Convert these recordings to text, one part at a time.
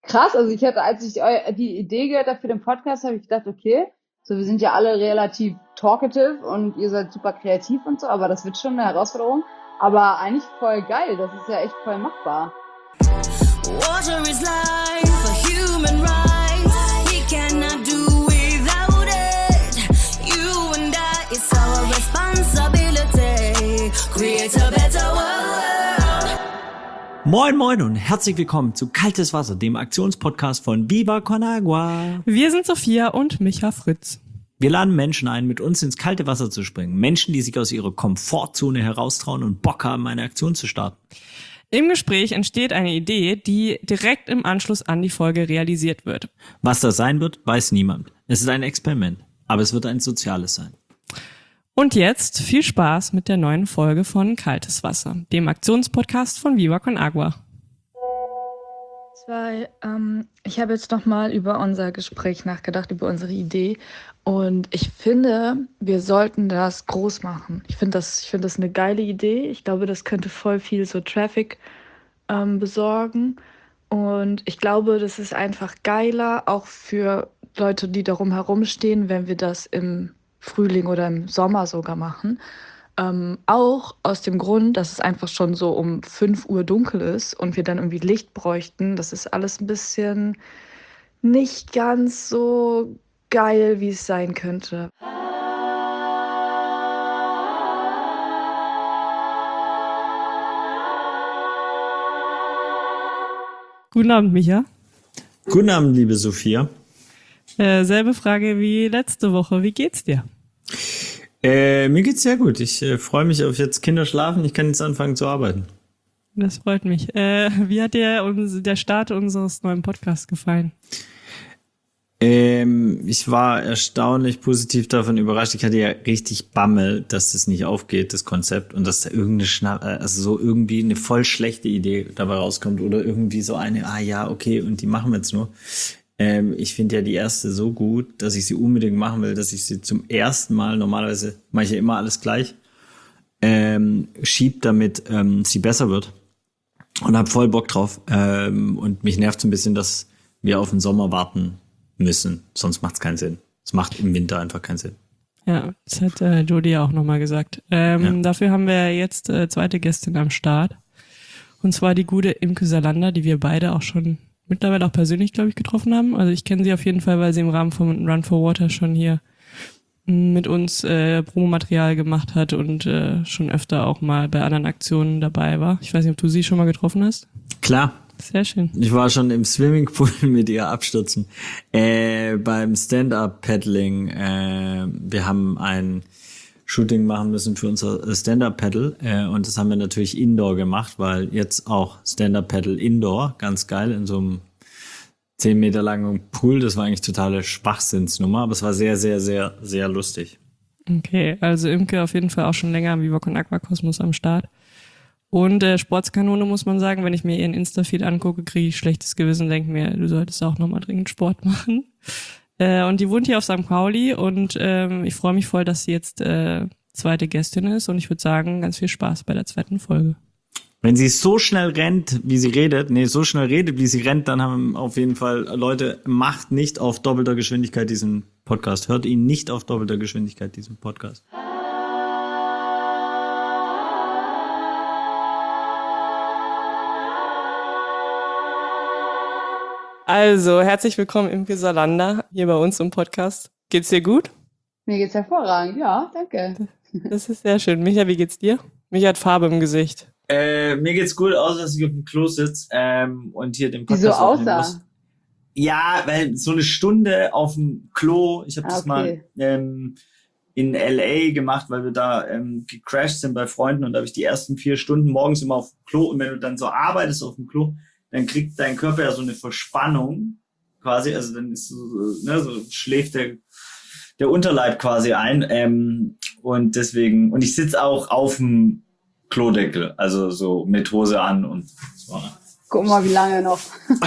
krass. Also ich hatte, als ich die Idee gehört habe für den Podcast, habe ich gedacht, okay, so wir sind ja alle relativ talkative und ihr seid super kreativ und so, aber das wird schon eine Herausforderung. Aber eigentlich voll geil. Das ist ja echt voll machbar. Water is life, a human right. We cannot do without it. You and I, it's our responsibility. Create a better world. Moin moin und herzlich willkommen zu Kaltes Wasser, dem Aktionspodcast von Viva Con Agua. Wir sind Sophia und Micha Fritz. Wir laden Menschen ein, mit uns ins kalte Wasser zu springen. Menschen, die sich aus ihrer Komfortzone heraustrauen und Bock haben, eine Aktion zu starten. Im Gespräch entsteht eine Idee, die direkt im Anschluss an die Folge realisiert wird. Was das sein wird, weiß niemand. Es ist ein Experiment, aber es wird ein soziales sein. Und jetzt viel Spaß mit der neuen Folge von Kaltes Wasser, dem Aktionspodcast von Viva Con Agua. Ich habe jetzt nochmal über unser Gespräch nachgedacht, über unsere Idee. Und ich finde, wir sollten das groß machen. Ich finde das eine geile Idee. Ich glaube, das könnte voll viel so Traffic besorgen. Und ich glaube, das ist einfach geiler, auch für Leute, die darum herumstehen, wenn wir das im Frühling oder im Sommer sogar machen. Auch aus dem Grund, dass es einfach schon so um 5 Uhr dunkel ist und wir dann irgendwie Licht bräuchten. Das ist alles ein bisschen nicht ganz so geil, wie es sein könnte. Guten Abend, Micha. Guten Abend, liebe Sophia. Selbe Frage wie letzte Woche. Wie geht's dir? Mir geht's sehr gut. Ich freue mich auf jetzt Kinder schlafen. Ich kann jetzt anfangen zu arbeiten. Das freut mich. Wie hat dir der Start unseres neuen Podcasts gefallen? Ich war erstaunlich positiv davon überrascht. Ich hatte ja richtig Bammel, dass das nicht aufgeht, das Konzept, und dass da irgendwie eine voll schlechte Idee dabei rauskommt oder irgendwie so eine, okay, und die machen wir jetzt nur. Ich finde ja die erste so gut, dass ich sie unbedingt machen will, dass ich sie zum ersten Mal, normalerweise mache ich ja immer alles gleich, schieb, damit sie besser wird. Und hab voll Bock drauf. Und mich nervt so ein bisschen, dass wir auf den Sommer warten müssen. Sonst macht es keinen Sinn. Es macht im Winter einfach keinen Sinn. Ja, das hat Jodi ja auch nochmal gesagt. Dafür haben wir jetzt zweite Gästin am Start. Und zwar die gute Imke Salander, die wir beide auch schon mittlerweile auch persönlich, glaube ich, getroffen haben. Also ich kenne sie auf jeden Fall, weil sie im Rahmen von Run for Water schon hier mit uns Promomaterial gemacht hat und schon öfter auch mal bei anderen Aktionen dabei war. Ich weiß nicht, ob du sie schon mal getroffen hast? Klar. Sehr schön. Ich war schon im Swimmingpool mit ihr abstürzen. Beim Stand-Up-Paddling. Wir haben ein Shooting machen müssen für unser Stand-Up-Paddle. Und das haben wir natürlich Indoor gemacht, weil jetzt auch Stand-Up-Paddle Indoor, ganz geil, in so einem 10 Meter langen Pool. Das war eigentlich totale Schwachsinnsnummer, aber es war sehr, sehr, sehr, sehr lustig. Okay, also Imke auf jeden Fall auch schon länger am Viva Con Agua Kosmos am Start. Und Sportskanone, muss man sagen, wenn ich mir ihren Insta-Feed angucke, kriege ich schlechtes Gewissen und denke mir, du solltest auch nochmal dringend Sport machen. Und die wohnt hier auf St. Pauli und ich freue mich voll, dass sie jetzt zweite Gästin ist, und ich würde sagen, ganz viel Spaß bei der zweiten Folge. Wenn sie so schnell rennt, wie sie redet, wie sie rennt, dann haben auf jeden Fall Leute, macht nicht auf doppelter Geschwindigkeit diesen Podcast. Hört ihn nicht auf doppelter Geschwindigkeit, diesen Podcast. Also, herzlich willkommen, Imke Salander, hier bei uns im Podcast. Geht's dir gut? Mir geht's hervorragend, ja, danke. Das ist sehr schön. Micha, wie geht's dir? Micha hat Farbe im Gesicht. Mir geht's gut, außer dass ich auf dem Klo sitze und hier den Podcast Wie so aufnehmen aussah? muss. Ja, weil so eine Stunde auf dem Klo, ich habe das mal in LA gemacht, weil wir da gecrashed sind bei Freunden, und da habe ich die ersten 4 Stunden morgens immer auf dem Klo, und wenn du dann so arbeitest auf dem Klo, dann kriegt dein Körper ja so eine Verspannung quasi, also dann ist so schläft der Unterleib quasi ein, und deswegen, und ich sitze auch auf dem Klodeckel, also so mit Hose an und so. Guck mal, wie lange noch.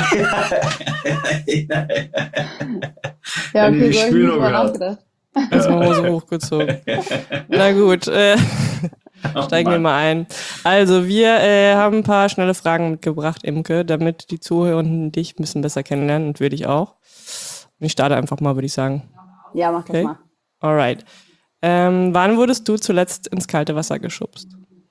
Ja, okay, die so hab ich nicht Spülung drüber hat. nachgedacht. Erstmal Hose hochgezogen. Na gut, Steigen wir mal ein. Also wir haben ein paar schnelle Fragen mitgebracht, Imke, damit die Zuhörenden dich ein bisschen besser kennenlernen und wir dich auch. Und ich starte einfach mal, würde ich sagen. Ja, mach das mal. Alright. Wann wurdest du zuletzt ins kalte Wasser geschubst?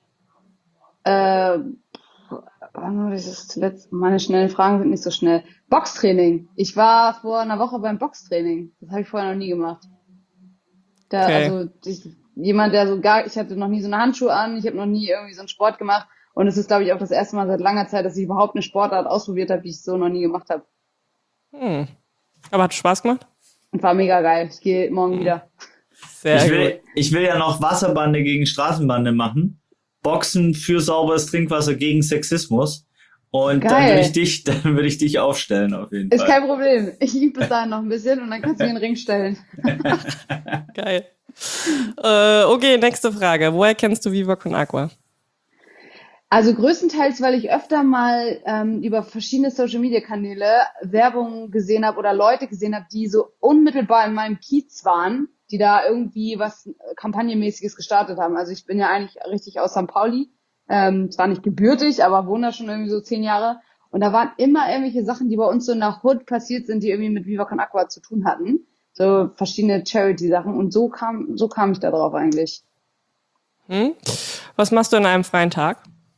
Wann wurde ich das zuletzt? Meine schnellen Fragen sind nicht so schnell. Boxtraining. Ich war vor einer Woche beim Boxtraining. Das habe ich vorher noch nie gemacht. Also jemand, der ich hatte noch nie so eine Handschuhe an, ich habe noch nie irgendwie so einen Sport gemacht und es ist, glaube ich, auch das erste Mal seit langer Zeit, dass ich überhaupt eine Sportart ausprobiert habe, die ich so noch nie gemacht habe. Aber hat Spaß gemacht? Und war mega geil. Ich gehe morgen wieder. Ich will ja noch Wasserbande gegen Straßenbande machen. Boxen für sauberes Trinkwasser gegen Sexismus. Und dann würde ich dich aufstellen, auf jeden Fall. Ist kein Problem. Ich übe bis dahin noch ein bisschen und dann kannst du mir den Ring stellen. Geil. Okay, nächste Frage. Woher kennst du Viva Con Agua? Also größtenteils, weil ich öfter mal über verschiedene Social-Media-Kanäle Werbung gesehen habe oder Leute gesehen habe, die so unmittelbar in meinem Kiez waren, die da irgendwie was Kampagnenmäßiges gestartet haben. Also ich bin ja eigentlich richtig aus St. Pauli. Zwar nicht gebürtig, aber wohne da schon irgendwie so 10 Jahre. Und da waren immer irgendwelche Sachen, die bei uns so in der Hood passiert sind, die irgendwie mit Viva Con Agua zu tun hatten. So verschiedene Charity-Sachen. Und so kam ich da drauf eigentlich. Was machst du an einem freien Tag?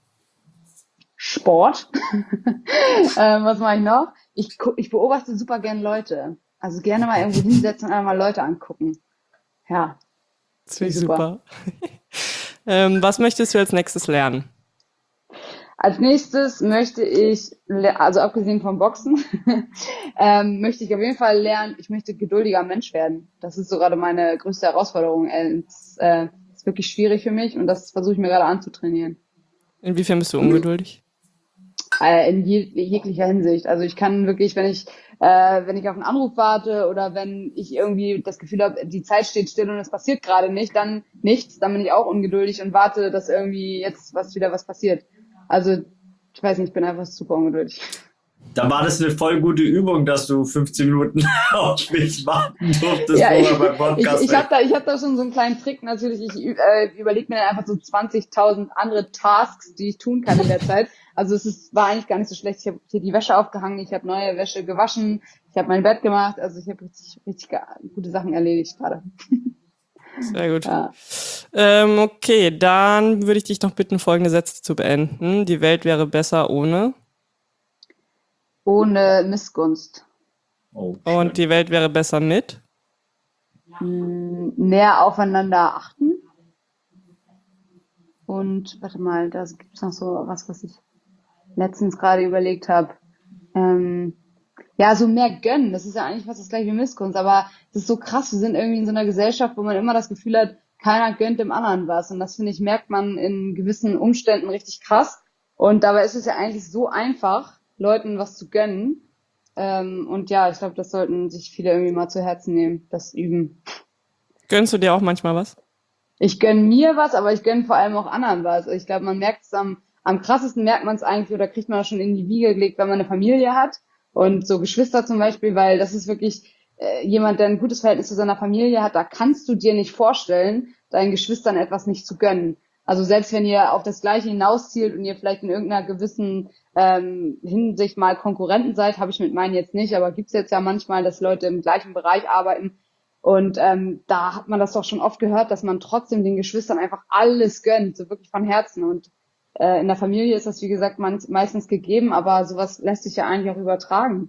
Sport. Was mache ich noch? Ich beobachte super gern Leute. Also gerne mal irgendwo hinsetzen und einfach mal Leute angucken. Ja. Das finde ich super. Was möchtest du als nächstes lernen? Als nächstes möchte ich, also abgesehen vom Boxen, möchte ich auf jeden Fall lernen, ich möchte geduldiger Mensch werden. Das ist so gerade meine größte Herausforderung. Es ist wirklich schwierig für mich und das versuche ich mir gerade anzutrainieren. Inwiefern bist du ungeduldig? In jeglicher Hinsicht. Also ich kann wirklich, wenn ich auf einen Anruf warte oder wenn ich irgendwie das Gefühl habe, die Zeit steht still und es passiert gerade nicht, dann nichts, dann bin ich auch ungeduldig und warte, dass irgendwie jetzt wieder was passiert. Also ich weiß nicht, ich bin einfach super ungeduldig. Da war das eine voll gute Übung, dass du 15 Minuten auf mich warten durftest, ja, beim Podcast. Ich hab da schon so einen kleinen Trick natürlich. Ich überlege mir dann einfach so 20.000 andere Tasks, die ich tun kann in der Zeit. Also war eigentlich gar nicht so schlecht. Ich habe hier die Wäsche aufgehangen, ich habe neue Wäsche gewaschen, ich habe mein Bett gemacht. Also ich habe richtig gute Sachen erledigt gerade. Sehr gut. Ja. Okay, dann würde ich dich noch bitten, folgende Sätze zu beenden. Die Welt wäre besser ohne Missgunst. Oh, und die Welt wäre besser mit mehr aufeinander achten. Und warte mal, da gibt's noch so was ich letztens gerade überlegt habe. Ja, so mehr gönnen. Das ist ja eigentlich fast das gleiche wie Missgunst, aber es ist so krass. Wir sind irgendwie in so einer Gesellschaft, wo man immer das Gefühl hat, keiner gönnt dem anderen was. Und das, finde ich, merkt man in gewissen Umständen richtig krass. Und dabei ist es ja eigentlich so einfach, Leuten was zu gönnen. Und ja, ich glaube, das sollten sich viele irgendwie mal zu Herzen nehmen, das üben. Gönnst du dir auch manchmal was? Ich gönne mir was, aber ich gönne vor allem auch anderen was. Ich glaube, man merkt es am krassesten merkt man es eigentlich oder kriegt man das schon in die Wiege gelegt, wenn man eine Familie hat und so Geschwister zum Beispiel, weil das ist wirklich jemand, der ein gutes Verhältnis zu seiner Familie hat, da kannst du dir nicht vorstellen, deinen Geschwistern etwas nicht zu gönnen. Also selbst wenn ihr auf das Gleiche hinauszielt und ihr vielleicht in irgendeiner gewissen Hinsicht mal Konkurrenten seid, habe ich mit meinen jetzt nicht, aber gibt's jetzt ja manchmal, dass Leute im gleichen Bereich arbeiten. Und da hat man das doch schon oft gehört, dass man trotzdem den Geschwistern einfach alles gönnt, so wirklich von Herzen. Und in der Familie ist das, wie gesagt, meistens gegeben, aber sowas lässt sich ja eigentlich auch übertragen.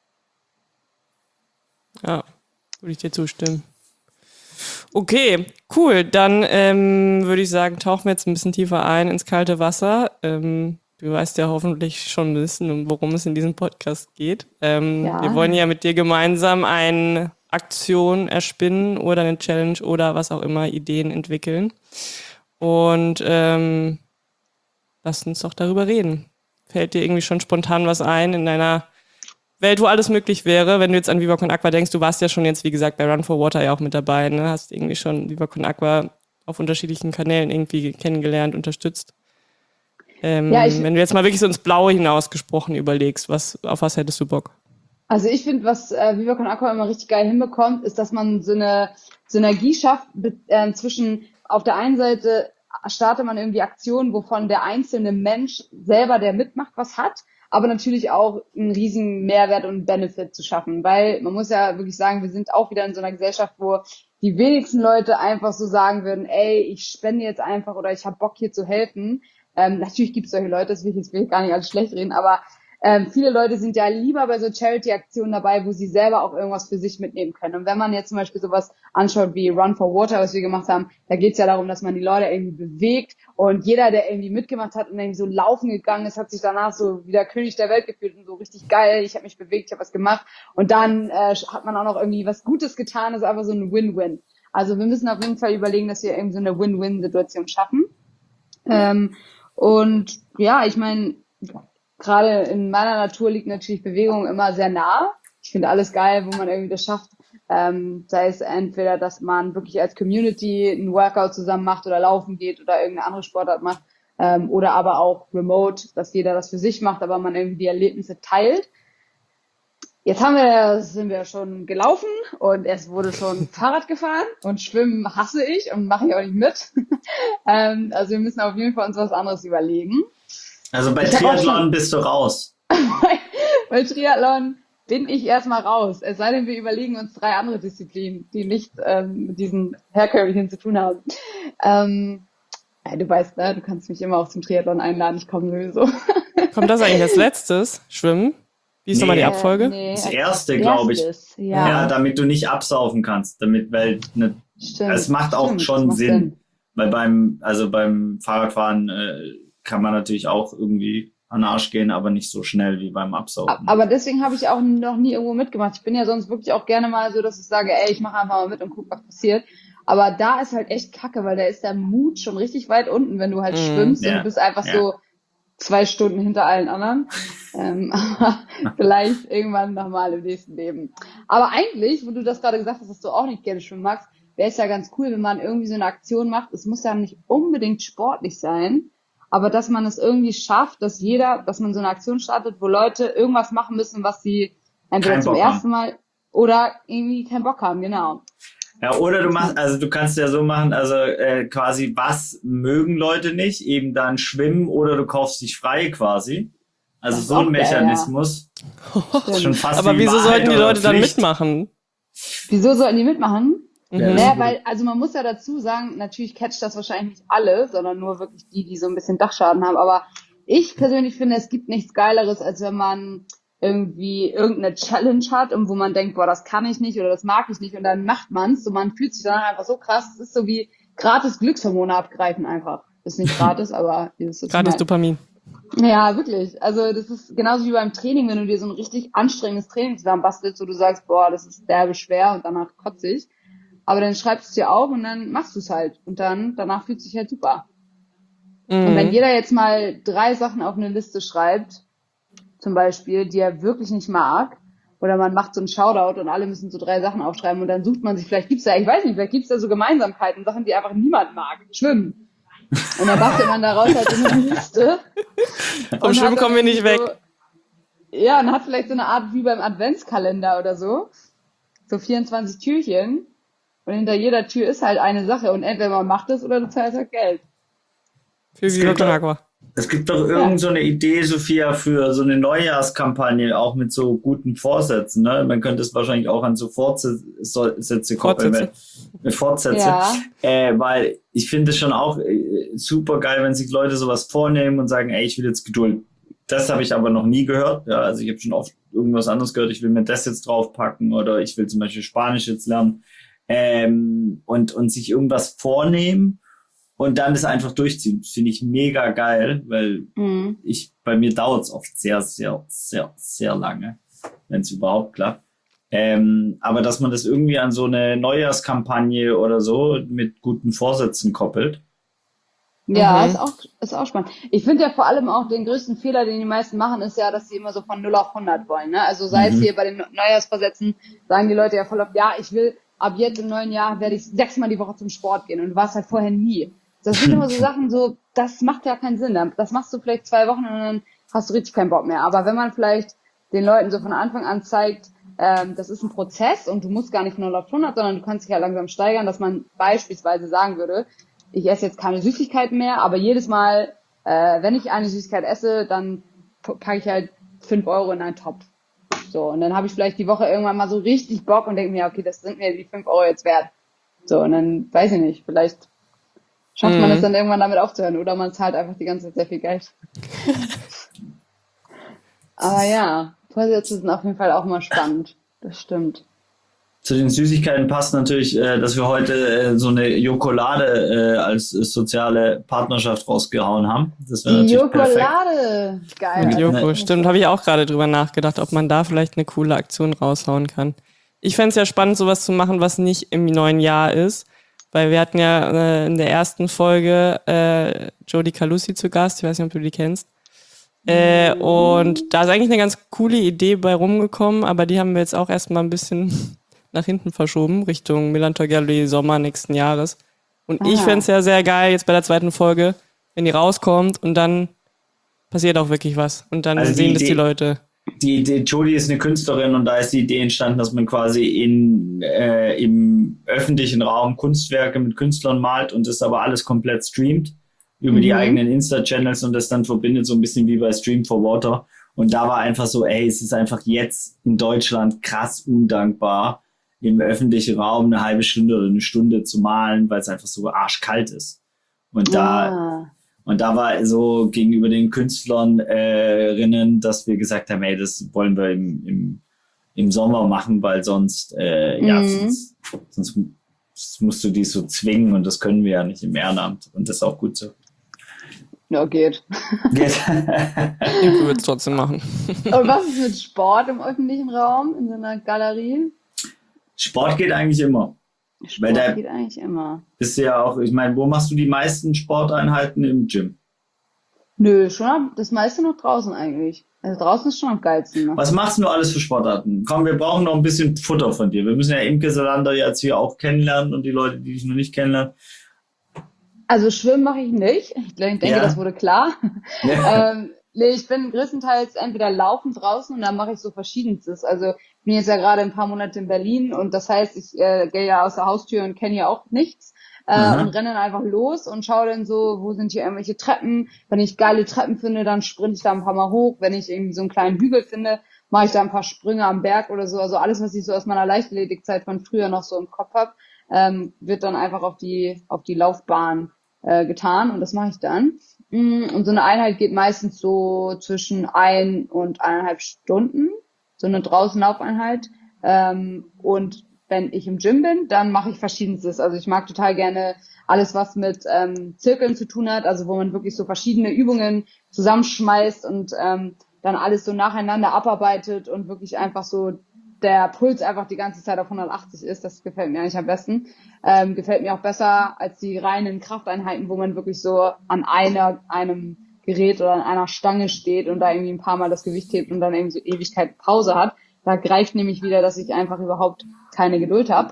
Ja, würde ich dir zustimmen. Okay, cool. Dann würde ich sagen, tauchen wir jetzt ein bisschen tiefer ein ins kalte Wasser. Du weißt ja hoffentlich schon ein bisschen, worum es in diesem Podcast geht. Ja. Wir wollen ja mit dir gemeinsam eine Aktion erspinnen oder eine Challenge oder was auch immer, Ideen entwickeln. Und lass uns doch darüber reden. Fällt dir irgendwie schon spontan was ein in deiner Welt, wo alles möglich wäre, wenn du jetzt an Viva Con Agua denkst? Du warst ja schon jetzt, wie gesagt, bei Run for Water ja auch mit dabei, ne? Hast irgendwie schon Viva Con Agua auf unterschiedlichen Kanälen irgendwie kennengelernt, unterstützt. Wenn du jetzt mal wirklich so ins Blaue hinaus gesprochen überlegst, auf was hättest du Bock? Also ich finde, was Viva Con Agua immer richtig geil hinbekommt, ist, dass man so eine Synergie schafft zwischen auf der einen Seite startet man irgendwie Aktionen, wovon der einzelne Mensch selber, der mitmacht, was hat, aber natürlich auch einen riesigen Mehrwert und Benefit zu schaffen, weil man muss ja wirklich sagen, wir sind auch wieder in so einer Gesellschaft, wo die wenigsten Leute einfach so sagen würden, ey, ich spende jetzt einfach oder ich habe Bock hier zu helfen. Natürlich gibt es solche Leute, das will ich gar nicht alles schlecht reden, aber viele Leute sind ja lieber bei so Charity-Aktionen dabei, wo sie selber auch irgendwas für sich mitnehmen können. Und wenn man jetzt zum Beispiel sowas anschaut wie Run for Water, was wir gemacht haben, da geht es ja darum, dass man die Leute irgendwie bewegt und jeder, der irgendwie mitgemacht hat und irgendwie so laufen gegangen ist, hat sich danach so wie der König der Welt gefühlt und so richtig geil, ich habe mich bewegt, ich habe was gemacht und dann hat man auch noch irgendwie was Gutes getan, das ist einfach so ein Win-Win. Also wir müssen auf jeden Fall überlegen, dass wir irgendwie so eine Win-Win-Situation schaffen. Und ja, ich meine, gerade in meiner Natur liegt natürlich Bewegung immer sehr nah. Ich finde alles geil, wo man irgendwie das schafft. Sei es entweder, dass man wirklich als Community ein Workout zusammen macht oder laufen geht oder irgendeine andere Sportart macht. Oder aber auch remote, dass jeder das für sich macht, aber man irgendwie die Erlebnisse teilt. Jetzt sind wir schon gelaufen und es wurde schon Fahrrad gefahren und Schwimmen hasse ich und mache ich auch nicht mit. Also wir müssen auf jeden Fall uns was anderes überlegen. Also bei Triathlon bist du raus. Bei Triathlon bin ich erstmal raus. Es sei denn, wir überlegen uns 3 andere Disziplinen, die nicht mit diesen herkömmlichen zu tun haben. Ja, du weißt, ne, du kannst mich immer auch zum Triathlon einladen, ich komme sowieso. Kommt das eigentlich als letztes? Schwimmen? Wie ist nochmal die Abfolge? Das erste, glaube ich. Ja, damit du nicht absaufen kannst. Weil es macht auch schon Sinn. Weil beim Fahrradfahren kann man natürlich auch irgendwie an den Arsch gehen, aber nicht so schnell wie beim Absaufen. Aber deswegen habe ich auch noch nie irgendwo mitgemacht. Ich bin ja sonst wirklich auch gerne mal so, dass ich sage, ey, ich mache einfach mal mit und guck, was passiert. Aber da ist halt echt kacke, weil da ist der Mut schon richtig weit unten, wenn du halt schwimmst und du bist einfach so 2 Stunden hinter allen anderen. Aber vielleicht irgendwann nochmal im nächsten Leben. Aber eigentlich, wo du das gerade gesagt hast, dass du auch nicht gerne schwimmen magst, wäre es ja ganz cool, wenn man irgendwie so eine Aktion macht. Es muss ja nicht unbedingt sportlich sein, aber dass man es irgendwie schafft, dass man so eine Aktion startet, wo Leute irgendwas machen müssen, was sie entweder zum ersten Mal oder irgendwie keinen Bock haben, genau. Ja, oder du kannst ja so machen, also quasi, was mögen Leute nicht, eben dann schwimmen oder du kaufst dich frei quasi. Also so ein Mechanismus. Ja. Schon fast aber wieso sollten die Leute dann mitmachen? Wieso sollten die mitmachen? Naja, weil, also man muss ja dazu sagen, natürlich catcht das wahrscheinlich nicht alle, sondern nur wirklich die so ein bisschen Dachschaden haben. Aber ich persönlich finde, es gibt nichts Geileres, als wenn man irgendwie irgendeine Challenge hat und wo man denkt, boah, das kann ich nicht oder das mag ich nicht und dann macht man's und man fühlt sich danach einfach so krass. Es ist so wie gratis Glückshormone abgreifen einfach. Ist nicht gratis, aber ist gratis Dopamin. Ja, wirklich. Also das ist genauso wie beim Training, wenn du dir so ein richtig anstrengendes Training zusammenbastelst, wo du sagst, boah, das ist derbe schwer und danach kotze ich. Aber dann schreibst du es dir auf und dann machst du es halt. Und dann, danach fühlt es sich halt super. Und wenn jeder jetzt mal 3 Sachen auf eine Liste schreibt, zum Beispiel, die er wirklich nicht mag, oder man macht so einen Shoutout und alle müssen so 3 Sachen aufschreiben und dann sucht man sich, vielleicht gibt's da so Gemeinsamkeiten, Sachen, die einfach niemand mag. Schwimmen. Und dann bastelt man daraus halt so eine Liste. Vom Schwimmen kommen wir nicht weg. Ja, und hat vielleicht so eine Art wie beim Adventskalender oder so. So 24 Türchen. Und hinter jeder Tür ist halt eine Sache. Und entweder man macht es oder du zahlst halt Geld. Für Viva Con Agua. Es gibt doch irgend so eine Idee, Sophia, für so eine Neujahrskampagne, auch mit so guten Vorsätzen. Ne? Man könnte es wahrscheinlich auch an so Fortsätze koppeln. Fortsätze. Ja. Weil ich finde es schon auch super geil, wenn sich Leute sowas vornehmen und sagen, ey, ich will jetzt Geduld. Das habe ich aber noch nie gehört. Ja, also ich habe schon oft irgendwas anderes gehört. Ich will mir das jetzt draufpacken oder ich will zum Beispiel Spanisch jetzt lernen. Und sich irgendwas vornehmen und dann das einfach durchziehen. Das finde ich mega geil, weil bei mir dauert es oft sehr, sehr, sehr, sehr lange, wenn es überhaupt klappt. Aber dass man das irgendwie an so eine Neujahrskampagne oder so mit guten Vorsätzen koppelt. Ja, ist auch spannend. Ich finde ja vor allem auch den größten Fehler, den die meisten machen, ist ja, dass sie immer so von 0 auf 100 wollen. Ne? Also sei es hier bei den Neujahrsvorsätzen, sagen die Leute ja voll oft, ja, ich will ab jetzt im neuen Jahr werde ich 6-mal die Woche zum Sport gehen und du warst halt vorher nie. Das sind immer so Sachen, so, das macht ja keinen Sinn. Das machst du vielleicht 2 Wochen und dann hast du richtig keinen Bock mehr. Aber wenn man vielleicht den Leuten so von Anfang an zeigt, das ist ein Prozess und du musst gar nicht von 0 auf 100, sondern du kannst dich ja langsam steigern, dass man beispielsweise sagen würde, ich esse jetzt keine Süßigkeiten mehr, aber jedes Mal, wenn ich eine Süßigkeit esse, dann packe ich halt 5 Euro in einen Topf. So, und dann habe ich vielleicht die Woche irgendwann mal so richtig Bock und denke mir, okay, das sind mir die 5 Euro jetzt wert. So, und dann, weiß ich nicht, vielleicht schafft man es dann irgendwann damit aufzuhören oder man zahlt einfach die ganze Zeit sehr viel Geld. Aber ja, Vorsätze sind auf jeden Fall auch mal spannend. Das stimmt. Zu den Süßigkeiten passt natürlich, dass wir heute so eine Jokolade als soziale Partnerschaft rausgehauen haben. Das wäre natürlich Jokolade! Geil. Mit Joko, stimmt. Habe ich auch gerade drüber nachgedacht, ob man da vielleicht eine coole Aktion raushauen kann. Ich fände es ja spannend, sowas zu machen, was nicht im neuen Jahr ist. Weil wir hatten ja in der ersten Folge Jodie Calusi zu Gast. Ich weiß nicht, ob du die kennst. Und da ist eigentlich eine ganz coole Idee bei rumgekommen, aber die haben wir jetzt auch erstmal ein bisschen nach hinten verschoben, Richtung Millantor Gallery Sommer nächsten Jahres. Und ich fände es ja sehr geil, jetzt bei der zweiten Folge, wenn die rauskommt und dann passiert auch wirklich was. Und dann sehen das die Leute. Die Idee, Jodie ist eine Künstlerin und da ist die Idee entstanden, dass man quasi im öffentlichen Raum Kunstwerke mit Künstlern malt und das aber alles komplett streamt über die eigenen Insta-Channels und das dann verbindet, so ein bisschen wie bei Stream for Water. Und da war einfach so, es ist einfach jetzt in Deutschland krass undankbar, im öffentlichen Raum eine halbe Stunde oder eine Stunde zu malen, weil es einfach so arschkalt ist. Und da war so gegenüber den Künstlerinnen, dass wir gesagt haben, das wollen wir im Sommer machen, weil sonst musst du die so zwingen und das können wir ja nicht im Ehrenamt. Und das ist auch gut so. Ja, geht. Ich würde es trotzdem machen. Und was ist mit Sport im öffentlichen Raum, in so einer Galerie? Sport geht eigentlich immer. Sport geht eigentlich immer. Bist du ja auch, ich meine, wo machst du die meisten Sporteinheiten im Gym? Nö, schon das meiste noch draußen eigentlich. Also draußen ist schon am geilsten. Ne? Was machst du alles für Sportarten? Komm, wir brauchen noch ein bisschen Futter von dir. Wir müssen ja Imke Salander jetzt hier auch kennenlernen und die Leute, die dich noch nicht kennenlernen. Also Schwimmen mache ich nicht. Ich denke, das wurde klar. Ja. Nee, ich bin größtenteils entweder laufend draußen und dann mache ich so Verschiedenstes. Also ich bin jetzt ja gerade ein paar Monate in Berlin und das heißt, ich gehe ja aus der Haustür und kenne ja auch nichts und renne dann einfach los und schaue dann so, wo sind hier irgendwelche Treppen. Wenn ich geile Treppen finde, dann sprinte ich da ein paar Mal hoch. Wenn ich irgendwie so einen kleinen Hügel finde, mache ich da ein paar Sprünge am Berg oder so. Also alles, was ich so aus meiner Leichtathletikzeit von früher noch so im Kopf habe, wird dann einfach auf die Laufbahn getan und das mache ich dann. Und so eine Einheit geht meistens so zwischen 1 und 1,5 Stunden, so eine Draußenlaufeinheit. Und wenn ich im Gym bin, dann mache ich Verschiedenstes. Also ich mag total gerne alles, was mit Zirkeln zu tun hat, also wo man wirklich so verschiedene Übungen zusammenschmeißt und dann alles so nacheinander abarbeitet und wirklich einfach so der Puls einfach die ganze Zeit auf 180 ist. Das gefällt mir eigentlich am besten. Gefällt mir auch besser als die reinen Krafteinheiten, wo man wirklich so an einem Gerät oder an einer Stange steht und da irgendwie ein paar Mal das Gewicht hebt und dann irgendwie so Ewigkeit Pause hat. Da greift nämlich wieder, dass ich einfach überhaupt keine Geduld habe.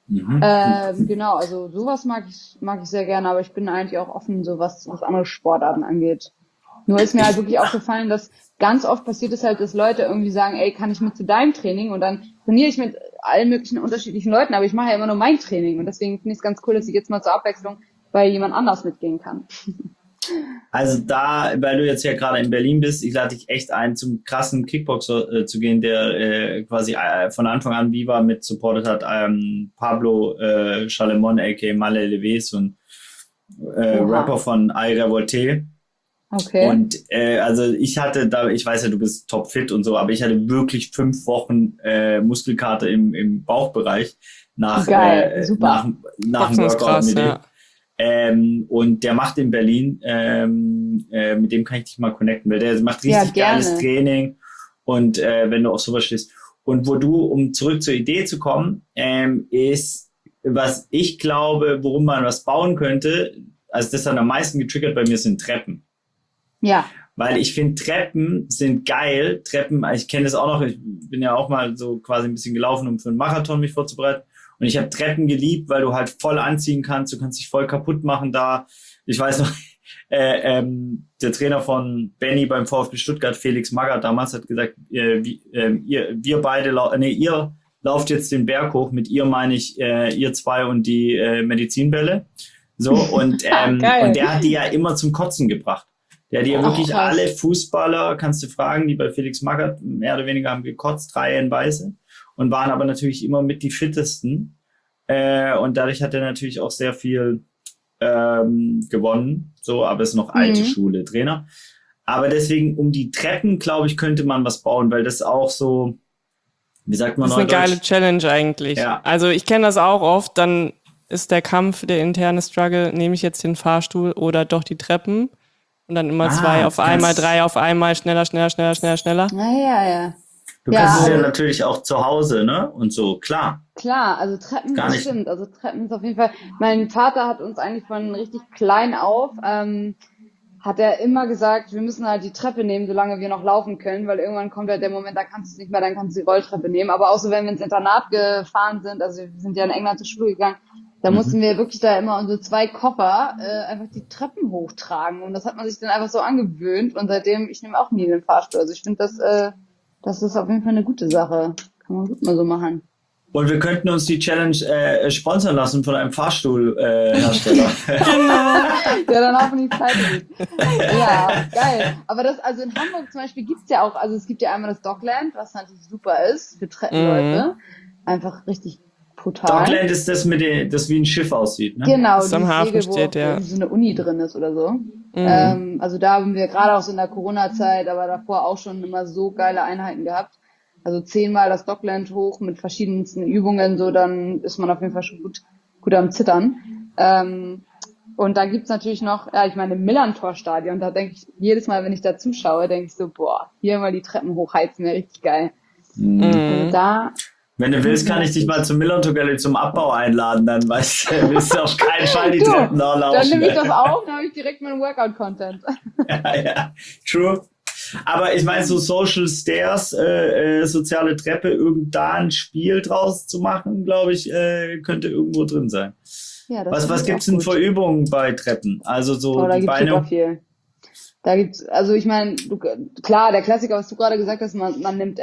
Genau, also sowas mag ich sehr gerne, aber ich bin eigentlich auch offen, so was andere Sportarten angeht. Nur ist mir halt wirklich aufgefallen, dass ganz oft passiert es halt, dass Leute irgendwie sagen, kann ich mit zu deinem Training? Und dann trainiere ich mit allen möglichen unterschiedlichen Leuten, aber ich mache ja immer nur mein Training. Und deswegen finde ich es ganz cool, dass ich jetzt mal zur Abwechslung bei jemand anders mitgehen kann. Also da, weil du jetzt ja gerade in Berlin bist, ich lade dich echt ein, zum krassen Kickboxer zu gehen, der quasi von Anfang an Viva mit supportet hat. Pablo Chalemon, a.k.a. Malle Leves und Rapper von I Revolte. Okay. Und also ich hatte da, ich weiß ja, du bist topfit und so, aber ich hatte wirklich 5 Wochen Muskelkater im Bauchbereich nach dem Workout krass, mit dem. Und der macht in Berlin, mit dem kann ich dich mal connecten, weil der macht richtig geiles Training und wenn du auf sowas stehst. Und wo du, um zurück zur Idee zu kommen, ist, was ich glaube, worum man was bauen könnte, also das hat am meisten getriggert bei mir, sind Treppen. Ja. Weil ich finde, Treppen sind geil. Treppen, ich kenne das auch noch, ich bin ja auch mal so quasi ein bisschen gelaufen, um für einen Marathon mich vorzubereiten. Und ich habe Treppen geliebt, weil du halt voll anziehen kannst, du kannst dich voll kaputt machen da. Ich weiß noch, der Trainer von Benny beim VfB Stuttgart, Felix Magath, damals hat gesagt, ihr lauft jetzt den Berg hoch, mit ihr meine ich ihr zwei und die Medizinbälle. So, und der hat die ja immer zum Kotzen gebracht. Der hat ja wirklich alle Fußballer, kannst du fragen, die bei Felix Magath mehr oder weniger haben gekotzt, reihenweise, und waren aber natürlich immer mit die fittesten. Und dadurch hat er natürlich auch sehr viel gewonnen. So, aber ist noch alte Schule, Trainer. Aber deswegen um die Treppen, glaube ich, könnte man was bauen, weil das auch so, wie sagt man neudeutsch? Das ist eine geile Challenge eigentlich. Ja. Also ich kenne das auch oft, dann ist der Kampf, der interne Struggle, nehme ich jetzt den Fahrstuhl oder doch die Treppen? Und dann immer 2 auf einmal, 3 auf einmal, schneller. Ja. Du kannst es ja natürlich auch zu Hause, ne? Und so, klar. Klar, also Treppen, das stimmt. Also Treppen ist auf jeden Fall, mein Vater hat uns eigentlich von richtig klein auf, hat er immer gesagt, wir müssen halt die Treppe nehmen, solange wir noch laufen können, weil irgendwann kommt halt der Moment, da kannst du es nicht mehr, dann kannst du die Rolltreppe nehmen. Aber auch so, wenn wir ins Internat gefahren sind, also wir sind ja in England zur Schule gegangen, da mussten wir wirklich da immer unsere 2 Koffer einfach die Treppen hochtragen. Und das hat man sich dann einfach so angewöhnt. Und seitdem, ich nehme auch nie den Fahrstuhl. Also ich finde, das ist auf jeden Fall eine gute Sache. Kann man gut mal so machen. Und wir könnten uns die Challenge sponsern lassen von einem Fahrstuhlhersteller. Der dann auch in die Zeit geht. Ja, geil. Aber das, also in Hamburg zum Beispiel gibt's ja auch, also es gibt ja einmal das Dockland, was natürlich super ist für Treppenleute. Einfach richtig brutal. Dockland ist das das wie ein Schiff aussieht, ne? Genau, das am Hafen steht, wo so eine Uni drin ist oder so. Also da haben wir gerade auch so in der Corona-Zeit, aber davor auch schon immer so geile Einheiten gehabt. Also 10-mal das Dockland hoch mit verschiedensten Übungen, so dann ist man auf jeden Fall schon gut am Zittern. Und da gibt's natürlich noch, ich meine, im Millantor-Stadion, da denke ich, jedes Mal, wenn ich da zuschaue, denke ich so, boah, hier mal die Treppen hochheizen, wäre richtig geil. Also da... Wenn du willst, kann ich dich mal zum Millantor Gallery zum Abbau einladen, dann willst du auf keinen Fall die Treppen da laufen. Dann nehme ich das auf, dann habe ich direkt meinen Workout-Content. Ja, true. Aber ich meine, so Social Stairs, soziale Treppe, da ein Spiel draus zu machen, glaube ich, könnte irgendwo drin sein. Ja, was gibt's denn für Übungen bei Treppen? Also so die Beine. Super viel. Da gibt's, also ich meine, klar, der Klassiker, was du gerade gesagt hast, man nimmt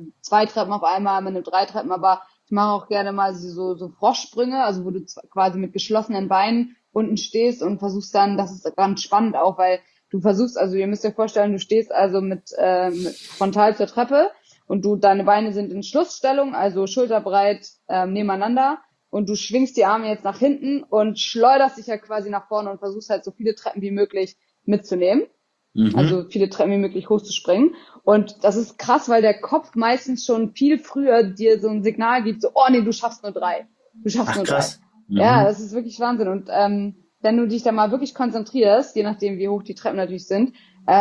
2 Treppen auf einmal, man nimmt 3 Treppen, aber ich mache auch gerne mal so Froschsprünge, also wo du quasi mit geschlossenen Beinen unten stehst und versuchst dann, das ist ganz spannend auch, weil du versuchst, also ihr müsst euch vorstellen, du stehst also mit frontal zur Treppe und deine Beine sind in Schlussstellung, also schulterbreit nebeneinander und du schwingst die Arme jetzt nach hinten und schleuderst dich ja quasi nach vorne und versuchst halt so viele Treppen wie möglich mitzunehmen. Also viele Treppen wie möglich hochzuspringen. Und das ist krass, weil der Kopf meistens schon viel früher dir so ein Signal gibt, so, oh nee, du schaffst nur 3. Du schaffst nur 3. Krass. Ja, das ist wirklich Wahnsinn. Und wenn du dich da mal wirklich konzentrierst, je nachdem wie hoch die Treppen natürlich sind,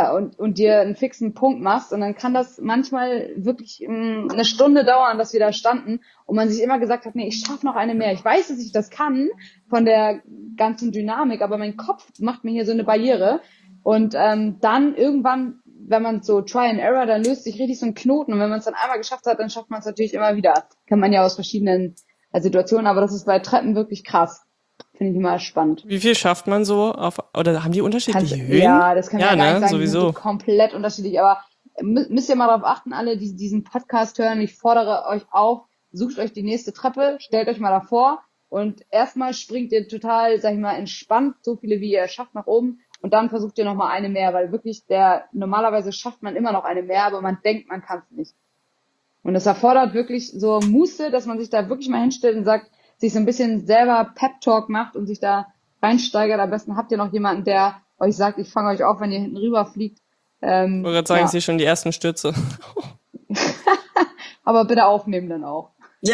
und dir einen fixen Punkt machst, und dann kann das manchmal wirklich eine Stunde dauern, dass wir da standen und man sich immer gesagt hat, nee, ich schaffe noch eine mehr. Ich weiß, dass ich das kann von der ganzen Dynamik, aber mein Kopf macht mir hier so eine Barriere. Und dann irgendwann, wenn man so Try and Error, dann löst sich richtig so ein Knoten. Und wenn man es dann einmal geschafft hat, dann schafft man es natürlich immer wieder. Kann man ja aus verschiedenen Situationen, aber das ist bei Treppen wirklich krass. Finde ich immer spannend. Wie viel schafft man so oder haben die unterschiedliche Höhen? Ja, das kann ja gar nicht sagen, sowieso. Die sind so komplett unterschiedlich. Aber müsst ihr mal darauf achten, alle, die diesen Podcast hören, ich fordere euch auf, sucht euch die nächste Treppe, stellt euch mal davor und erstmal springt ihr total, sag ich mal, entspannt, so viele wie ihr schafft nach oben. Und dann versucht ihr nochmal eine mehr, weil wirklich normalerweise schafft man immer noch eine mehr, aber man denkt, man kann es nicht. Und das erfordert wirklich so Muße, dass man sich da wirklich mal hinstellt und sagt, sich so ein bisschen selber Pep-Talk macht und sich da reinsteigert. Am besten habt ihr noch jemanden, der euch sagt, ich fange euch auf, wenn ihr hinten rüber fliegt. Ich wollte gerade sagen, ich sehe schon die ersten Stürze. Aber bitte aufnehmen dann auch. Ja.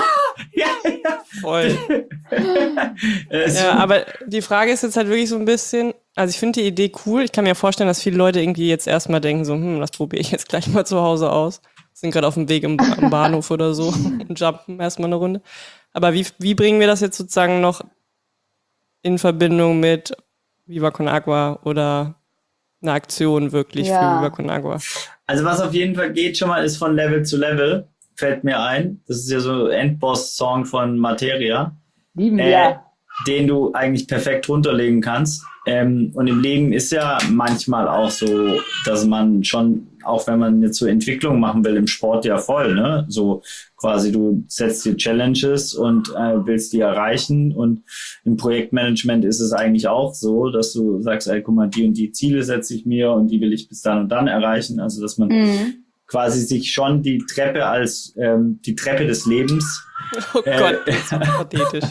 Voll. Ja, aber die Frage ist jetzt halt wirklich so ein bisschen, also ich finde die Idee cool. Ich kann mir vorstellen, dass viele Leute irgendwie jetzt erstmal denken so, das probiere ich jetzt gleich mal zu Hause aus. Sind gerade auf dem Weg im Bahnhof oder so und jumpen erstmal eine Runde. Aber wie bringen wir das jetzt sozusagen noch in Verbindung mit Viva Con Agua oder eine Aktion wirklich für Viva Con Agua? Also was auf jeden Fall geht schon mal, ist von Level zu Level. Fällt mir ein. Das ist ja so Endboss-Song von Materia. Lieben wir. den du eigentlich perfekt runterlegen kannst. Und im Leben ist ja manchmal auch so, dass man schon, auch wenn man jetzt so Entwicklung machen will im Sport, ja voll, ne? So quasi du setzt dir Challenges und willst die erreichen. Und im Projektmanagement ist es eigentlich auch so, dass du sagst, ey, guck mal, die und die Ziele setze ich mir und die will ich bis dann und dann erreichen. Also dass man quasi sich schon die Treppe als die Treppe des Lebens Oh Gott, das ist pathetisch.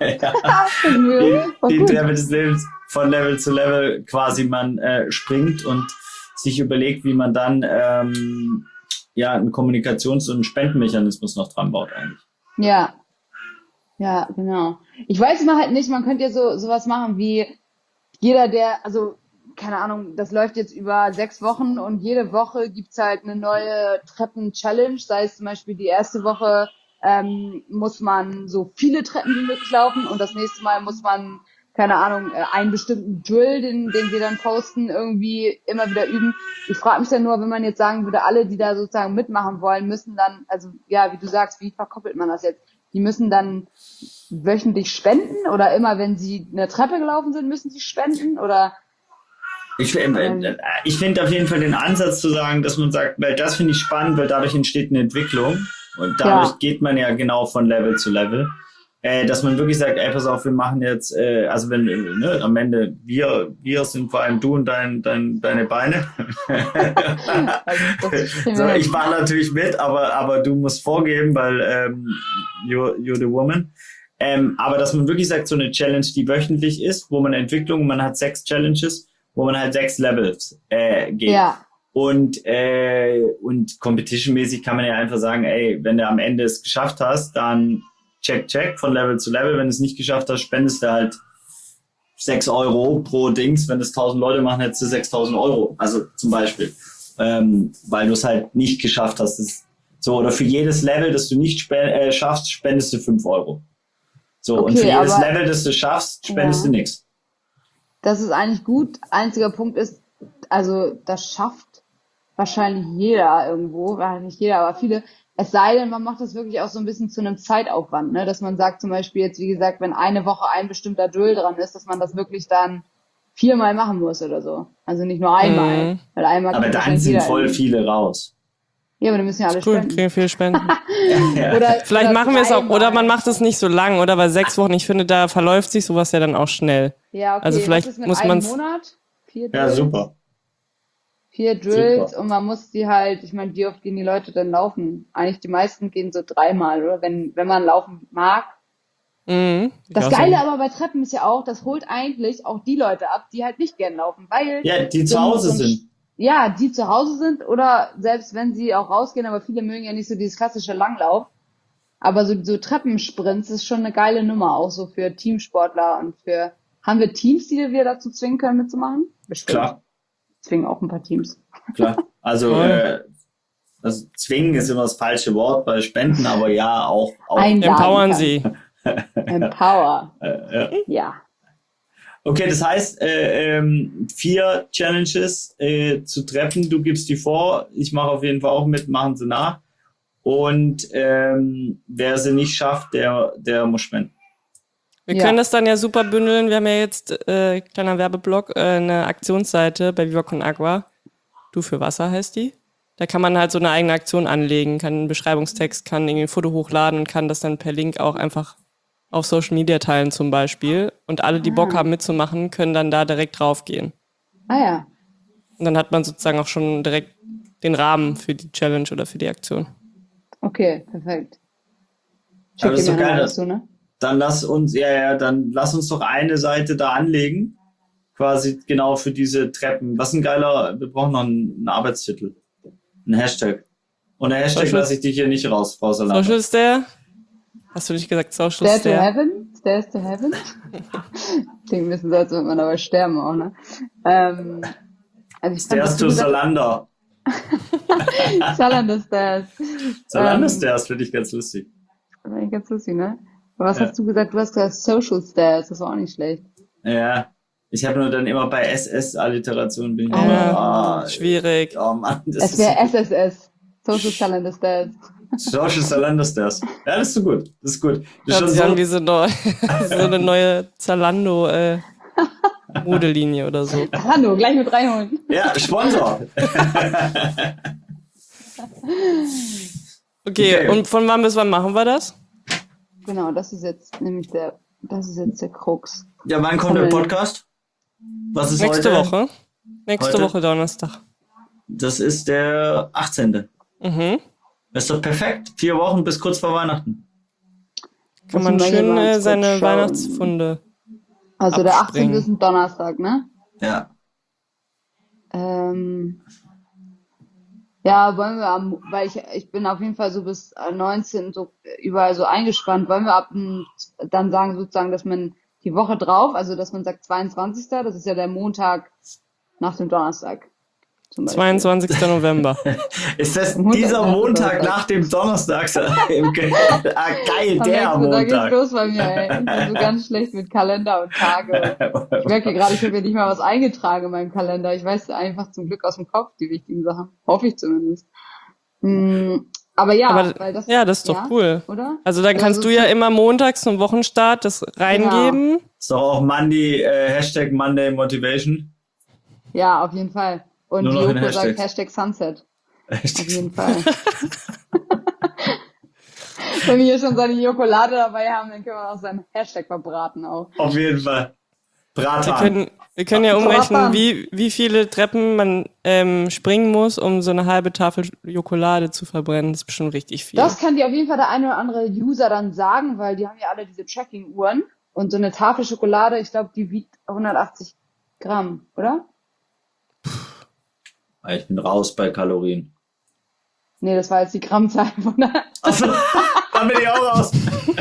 die Treppe des Lebens von Level zu Level quasi man springt und sich überlegt, wie man dann einen Kommunikations- und einen Spendenmechanismus noch dran baut eigentlich. Ja, ja, genau. Ich weiß immer halt nicht, man könnte ja sowas machen wie jeder, also keine Ahnung, das läuft jetzt über 6 Wochen und jede Woche gibt's halt eine neue Treppen-Challenge, sei es zum Beispiel die erste Woche muss man so viele Treppen wie möglich laufen und das nächste Mal muss man, keine Ahnung, einen bestimmten Drill, den wir dann posten, irgendwie immer wieder üben. Ich frage mich dann nur, wenn man jetzt sagen würde, alle, die da sozusagen mitmachen wollen, müssen dann, also ja, wie du sagst, wie verkoppelt man das jetzt? Die müssen dann wöchentlich spenden oder immer, wenn sie eine Treppe gelaufen sind, müssen sie spenden oder? Ich finde auf jeden Fall den Ansatz zu sagen, dass man sagt, weil das finde ich spannend, weil dadurch entsteht eine Entwicklung und dadurch geht man ja genau von Level zu Level. Dass man wirklich sagt, ey, pass auf, wir machen jetzt, also wenn, ne, am Ende, wir sind vor allem du und deine Beine. So, ich war natürlich mit, aber du musst vorgeben, weil you're the woman. Aber dass man wirklich sagt, so eine Challenge, die wöchentlich ist, wo man Entwicklung, man hat 6 Challenges, wo man halt 6 Levels geht. Ja. Und competition-mäßig kann man ja einfach sagen, ey, wenn du am Ende es geschafft hast, dann check von Level zu Level. Wenn du es nicht geschafft hast, spendest du halt 6 Euro pro Dings. Wenn es 1000 Leute machen, hättest du 6000 Euro. Also zum Beispiel. Weil du es halt nicht geschafft hast. So, oder für jedes Level, das du nicht schaffst, spendest du 5 Euro. So, okay, und für jedes Level, das du schaffst, spendest du nichts. Das ist eigentlich gut. Einziger Punkt ist, also das schafft wahrscheinlich jeder irgendwo, nicht jeder, aber viele. Es sei denn, man macht das wirklich auch so ein bisschen zu einem Zeitaufwand, ne? Dass man sagt zum Beispiel jetzt, wie gesagt, wenn eine Woche ein bestimmter Drill dran ist, dass man das wirklich dann 4-mal machen muss oder so. Also nicht nur einmal. Weil einmal aber dann sind voll viele raus. Ja, aber die müssen ja alle spenden. Kriegen viel Spenden. Vielleicht machen wir es auch, oder man macht es nicht so lang, oder? Weil 6 Wochen, ich finde, da verläuft sich sowas ja dann auch schnell. Ja, okay. Also vielleicht muss man Monat? 4 Drills? Ja, super. 4 Drills und man muss die halt, ich meine, wie oft gehen die Leute denn laufen? Eigentlich die meisten gehen so 3-mal, oder? Wenn man laufen mag. Das Geile aber bei Treppen ist ja auch, das holt eigentlich auch die Leute ab, die halt nicht gern laufen, weil... Ja, die zu Hause sind. Ja, die zu Hause sind oder selbst wenn sie auch rausgehen, aber viele mögen ja nicht so dieses klassische Langlauf. Aber so Treppensprints ist schon eine geile Nummer, auch so für Teamsportler und für... Haben wir Teams, die wir dazu zwingen können, mitzumachen? Bestimmt. Klar. Zwingen auch ein paar Teams. Klar. Also zwingen ist immer das falsche Wort bei Spenden, aber ja, auch empowern sie. Empower. Ja. Okay, das heißt, 4 Challenges zu treffen. Du gibst die vor. Ich mache auf jeden Fall auch mit, machen sie nach. Und wer sie nicht schafft, der muss spenden. Wir können das dann ja super bündeln. Wir haben ja jetzt, kleiner Werbeblock, eine Aktionsseite bei Viva Con Agua. Du für Wasser heißt die. Da kann man halt so eine eigene Aktion anlegen, kann einen Beschreibungstext, kann irgendwie ein Foto hochladen und kann das dann per Link auch einfach auf Social Media teilen zum Beispiel. Und alle, die Bock haben mitzumachen, können dann da direkt draufgehen. Ah ja. Und dann hat man sozusagen auch schon direkt den Rahmen für die Challenge oder für die Aktion. Okay, perfekt. Aber das ist doch geil, ne? Dann lass uns doch eine Seite da anlegen. Quasi genau für diese Treppen. Was ein geiler, wir brauchen noch einen Arbeitstitel. Ein Hashtag. Und ein Hashtag lasse ich dich hier nicht raus, Frau Salanda. Social Stair? Hast du nicht gesagt Social Stair? Stair to Heaven? Stairs to Heaven? Klingt ein bisschen so, als würde man aber sterben auch, ne? Stairs to Salanda. Salanda Stairs. Salanda Stairs finde ich ganz lustig. Finde ich ganz lustig, ne? Aber was hast du gesagt? Du hast gesagt Social Stairs, das war auch nicht schlecht. Ja, ich habe nur dann immer bei SS-Alliteration bin ich schwierig. Oh Mann, es wäre SSS. Social Salanda Stairs. Social Zalando Stars. Ja, das ist so gut. Das ist gut. Das ist Hört schon sich so, an wie so eine neue Zalando Modelinie oder so. Hallo, gleich mit reinholen. ja, Sponsor. Okay, und von wann bis wann machen wir das? Genau, das ist jetzt der Krux. Ja, wann kommt der Podcast? Was ist Nächste heute? Woche. Nächste Heute? Woche Donnerstag. Das ist der 18. Mhm. Das ist doch perfekt. 4 Wochen bis kurz vor Weihnachten. Kann man Muss ich mal schön hier ganz kurz seine schauen. Weihnachtsfunde. Also der 18. abspringen. ist ein Donnerstag, ne? Ja. Ja, wollen wir weil ich bin auf jeden Fall so bis 19 so überall so eingespannt. Wollen wir dann sagen sozusagen, dass man die Woche drauf, also dass man sagt 22. Das ist ja der Montag nach dem Donnerstag. Zum Beispiel. 22. November. Ist das Montag dieser nach dem Montag Donnerstag. nach dem Donnerstag? Geil, Da der geht's Montag. los bei mir, ey. Ich bin so ganz schlecht mit Kalender und Tage. Ich merke gerade, ich habe ja nicht mal was eingetragen in meinem Kalender. Ich weiß einfach zum Glück aus dem Kopf die wichtigen Sachen. Hoffe ich zumindest. Aber ja, Aber weil das ist doch cool. Oder? Also dann kannst du ja immer montags zum Wochenstart das reingeben. Ist doch auch Hashtag Monday Motivation. Ja, auf jeden Fall. Und Nur noch in Joko sagt Hashtags. Hashtag Sunset. Auf jeden Fall. Wenn wir hier schon seine Jokolade dabei haben, dann können wir auch seinen Hashtag verbraten auch. Auf jeden Fall. Bratan. Wir können ja umrechnen, Bratan. wie viele Treppen man springen muss, um so eine halbe Tafel Jokolade zu verbrennen. Das ist bestimmt richtig viel. Das kann dir auf jeden Fall der eine oder andere User dann sagen, weil die haben ja alle diese Tracking-Uhren. Und so eine Tafel Schokolade, ich glaube, die wiegt 180 Gramm, oder? Ich bin raus bei Kalorien. Nee, das war jetzt die Grammzahl von der. Achso, dann bin ich auch raus.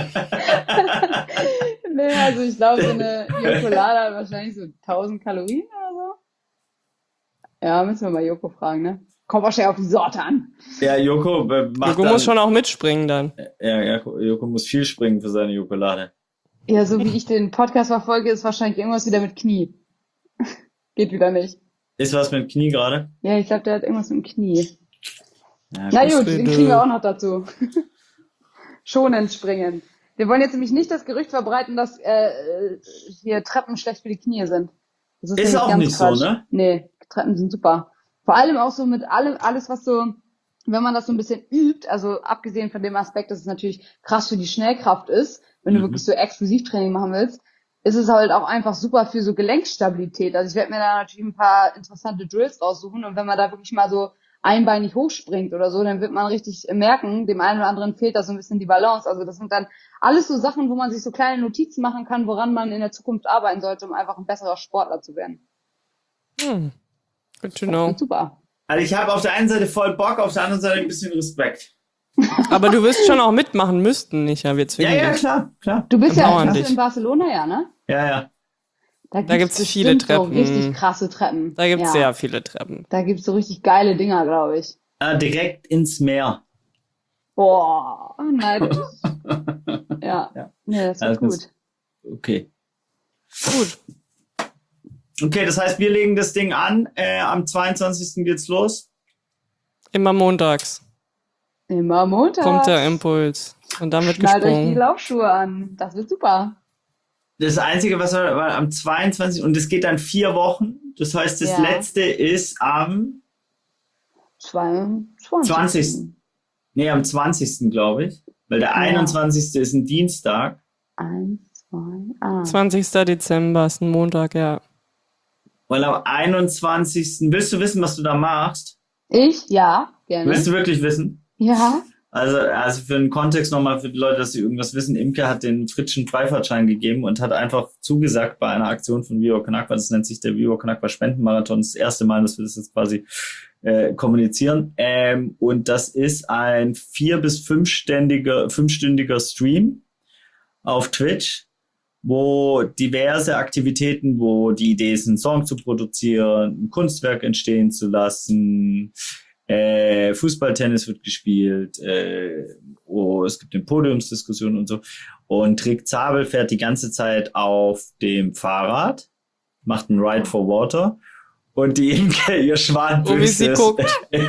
Nee, also ich glaube, so eine Jokolade hat wahrscheinlich so 1000 Kalorien oder so. Ja, müssen wir mal Joko fragen, ne? Kommt wahrscheinlich auf die Sorte an. Ja, Joko macht Joko dann, muss schon auch mitspringen dann. Ja, Joko muss viel springen für seine Jokolade. Ja, so wie ich den Podcast verfolge, ist wahrscheinlich irgendwas wieder mit Knie. Geht wieder nicht. Ist was mit dem Knie gerade? Ja, ich glaube, der hat irgendwas mit dem Knie. Ja, Na gut, Bitte. den kriegen wir auch noch dazu. Schonend springen. Wir wollen jetzt nämlich nicht das Gerücht verbreiten, dass hier Treppen schlecht für die Knie sind. Das Ist nämlich auch ganz nicht so, Quatsch. ne? Nee, Treppen sind super. Vor allem auch so mit alles, was so, wenn man das so ein bisschen übt, also abgesehen von dem Aspekt, dass es natürlich krass für die Schnellkraft ist, wenn du wirklich so Exklusivtraining machen willst, ist es halt auch einfach super für so Gelenkstabilität. Also ich werde mir da natürlich ein paar interessante Drills raussuchen und wenn man da wirklich mal so einbeinig hochspringt oder so, dann wird man richtig merken, dem einen oder anderen fehlt da so ein bisschen die Balance. Also das sind dann alles so Sachen, wo man sich so kleine Notizen machen kann, woran man in der Zukunft arbeiten sollte, um einfach ein besserer Sportler zu werden. Good to know. Super. Also ich habe auf der einen Seite voll Bock, auf der anderen Seite ein bisschen Respekt. Aber du wirst schon auch mitmachen müssten, nicht? Ja, wir zwingen Ja, dich. klar. Du bist Empowern ja dich. in Barcelona, ja, ne? Ja. Da gibt's viele bestimmt Treppen. So richtig krasse Treppen. Da gibt's ja. sehr viele Treppen. Da gibt's so richtig geile Dinger, glaube ich. Direkt ins Meer. Boah, neidisch. Ja. Ja. Nee, das wird Alles gut. Okay. Gut. Okay, das heißt, wir legen das Ding an. Am 22. geht's los. Immer montags Immer Montag. kommt der Impuls. Und dann wird Schnallt euch die gesprungen. Laufschuhe an. Das wird super. Das Einzige, was war am 22. und es geht dann 4 Wochen. Das heißt, das Ja. letzte ist am 22. 20. Nee, am 20. glaube ich. Weil der 21. ist ein Dienstag. 1, 2, 20. Dezember ist ein Montag, ja. Weil am 21. Willst du wissen, was du da machst? Ich? Ja, gerne. Willst du wirklich wissen? Ja. Also für den Kontext nochmal für die Leute, dass sie irgendwas wissen. Imke hat den Fritschen Freifahrtschein gegeben und hat einfach zugesagt bei einer Aktion von Viva Con Agua. Das nennt sich der Viva Con Agua Spendenmarathon. Das erste Mal, dass wir das jetzt quasi kommunizieren. Und das ist ein 4- bis 5-stündiger Stream auf Twitch, wo diverse Aktivitäten, wo die Idee ist, einen Song zu produzieren, ein Kunstwerk entstehen zu lassen, Fußball, Tennis wird gespielt, es gibt eine Podiumsdiskussion und so. Und Rick Zabel fährt die ganze Zeit auf dem Fahrrad, macht einen Ride for Water. und die Imke, ihr wie sie Schwanbüßes, guckt.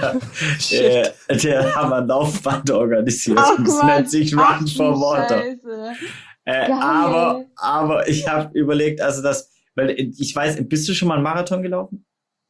der haben ein Laufband organisiert. Ach, Und das Quatsch. nennt sich Run Ach, for du Water. Scheiße. Aber ich habe überlegt, also weil ich weiß, bist du schon mal einen Marathon gelaufen?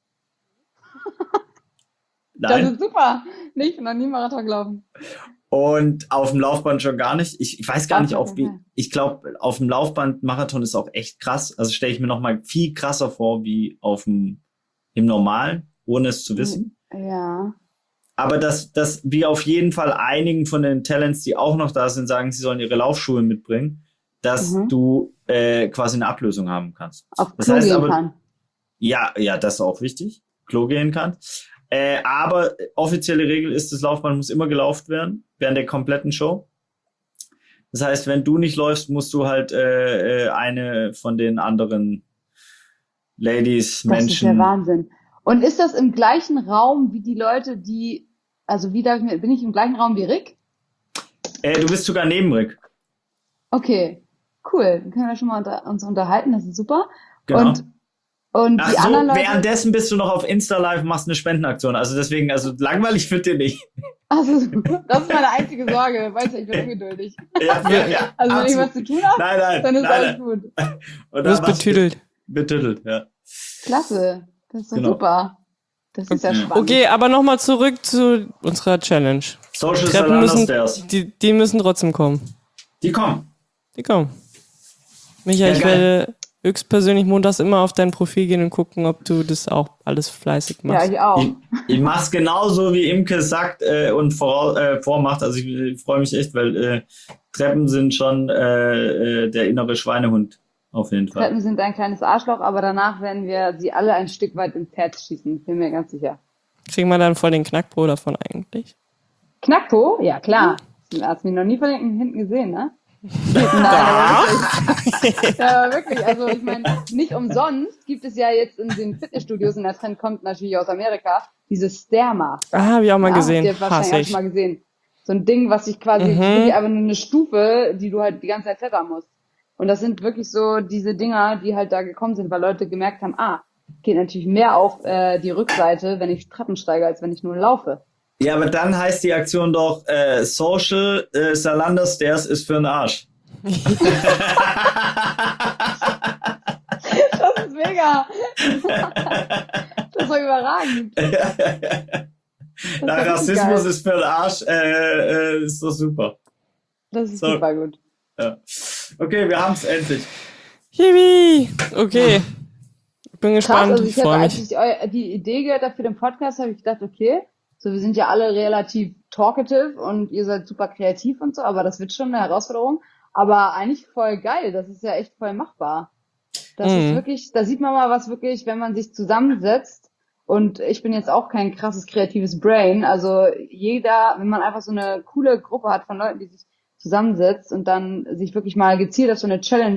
Das Nein. ist super. Nee, ich bin noch nie Marathon gelaufen. Und auf dem Laufband schon gar nicht. Ich weiß gar nicht, Okay. ich glaube, auf dem Laufband Marathon ist auch echt krass. Also stelle ich mir noch mal viel krasser vor, wie im Normalen, ohne es zu wissen. Ja. Aber dass wir auf jeden Fall einigen von den Talents, die auch noch da sind, sagen, sie sollen ihre Laufschuhe mitbringen, dass du quasi eine Ablösung haben kannst. Auf Das Klo heißt gehen aber, kann. ja, das ist auch wichtig. Klo gehen kann. Aber offizielle Regel ist, das Laufband muss immer gelaufen werden, während der kompletten Show. Das heißt, wenn du nicht läufst, musst du halt eine von den anderen Ladies, Das ist Menschen. der Wahnsinn. Und ist das im gleichen Raum wie die Leute, bin ich im gleichen Raum wie Rick? Du bist sogar neben Rick. Okay, cool. Dann können wir schon mal uns unterhalten, das ist super. Genau. Und Ach die so, anderen Leute. währenddessen bist du noch auf Insta Live, machst eine Spendenaktion. Also deswegen, langweilig wird dir nicht. Also, das ist meine einzige Sorge. Weißt du, ich bin ungeduldig. Ja, Also, wenn ich was zu tun habe, Nein, dann ist alles gut. Und Du bist dann machst betüdelt. Betüdelt, ja. Klasse. Das ist doch Genau. super. Das ist ja spannend. Okay, aber nochmal zurück zu unserer Challenge. Social Treppen Salando müssen, Stairs. die müssen trotzdem kommen. Die kommen. Die kommen. Michael, Ja, ich geil. werde höchstpersönlich montags immer auf dein Profil gehen und gucken, ob du das auch alles fleißig Ja, machst. ich auch. Ich mach's genauso, wie Imke sagt und vormacht. Also ich freue mich echt, weil Treppen sind schon der innere Schweinehund. Auf jeden Fall. Treppen sind ein kleines Arschloch, aber danach werden wir sie alle ein Stück weit ins Herz schießen. Bin mir ganz sicher. Kriegen wir dann voll den Knackpo davon eigentlich? Knackpo? Ja, klar. Hast mich noch nie von hinten gesehen, ne? Nein, ja, wirklich. Also ich meine, nicht umsonst gibt es ja jetzt in den Fitnessstudios, und der Trend kommt natürlich aus Amerika, diese Stairmaster. Ah, hab ich auch mal gesehen. Habt ihr wahrscheinlich Hasse auch ich. schon mal gesehen. So ein Ding, was sich quasi wirklich einfach nur eine Stufe, die du halt die ganze Zeit klettern musst. Und das sind wirklich so diese Dinger, die halt da gekommen sind, weil Leute gemerkt haben, geht natürlich mehr auf die Rückseite, wenn ich Treppen steige, als wenn ich nur laufe. Ja, aber dann heißt die Aktion doch Social Salando Stairs ist für den Arsch. Das ist mega. Das war überragend. Na, richtig Rassismus geil. ist für den Arsch, ist doch super. Das ist So. super gut. Ja. Okay, wir haben es endlich. Hiwi! Okay. Ich bin Krass, gespannt. also Ich ich habe, freue als mich. ich die Idee gehört habe für den Podcast, habe ich gedacht, okay, so wir sind ja alle relativ talkative und ihr seid super kreativ und so, aber das wird schon eine Herausforderung. Aber eigentlich voll geil, das ist ja echt voll machbar. Das ist wirklich, da sieht man mal, was wirklich, wenn man sich zusammensetzt, und ich bin jetzt auch kein krasses kreatives Brain, also wenn man einfach so eine coole Gruppe hat von Leuten, die sich zusammensetzt und dann sich wirklich mal gezielt auf so eine Challenge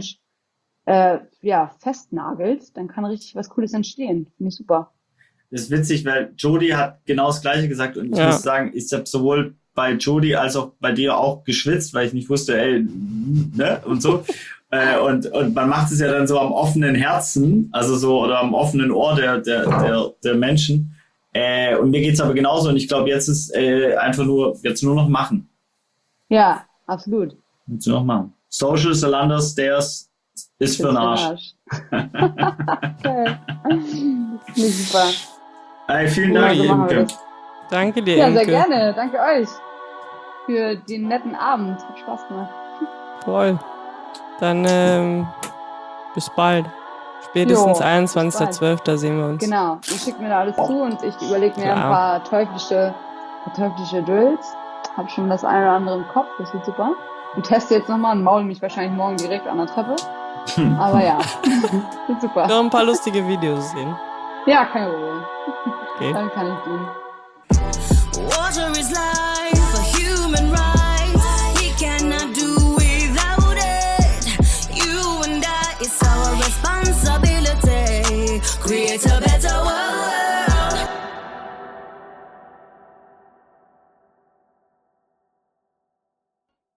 festnagelt, dann kann richtig was Cooles entstehen. Finde ich super. Das ist witzig, weil Jody hat genau das Gleiche gesagt und ich muss sagen, ich habe sowohl bei Jody als auch bei dir auch geschwitzt, weil ich nicht wusste, ne, und so. Und man macht es ja dann so am offenen Herzen, also so, oder am offenen Ohr der Menschen. Und mir geht's aber genauso und ich glaube, jetzt ist einfach nur noch machen. Ja, absolut. Jetzt nur noch machen. Social Salando Stairs ist für den Arsch. Okay. Nee, super. Ey, vielen Ja, Dank, so machen wir Imke. das. Danke dir, Ja, Imke. sehr gerne. Danke euch für den netten Abend. Hat Spaß gemacht. Voll. Dann bis bald. Spätestens Jo, 21.12. sehen wir uns. Genau. Und schickt mir da alles zu und ich überlege mir Klar. ein paar teuflische Drills. Hab schon das eine oder andere im Kopf, das wird super. Und teste jetzt nochmal und maul mich wahrscheinlich morgen direkt an der Treppe. Aber ja, wird super. Noch ein paar lustige Videos sehen. Ja, kein Problem. Okay. Dann kann ich dienen. Water is life, a human right. We cannot do without it. You and I, it's our responsibility. Create a better world.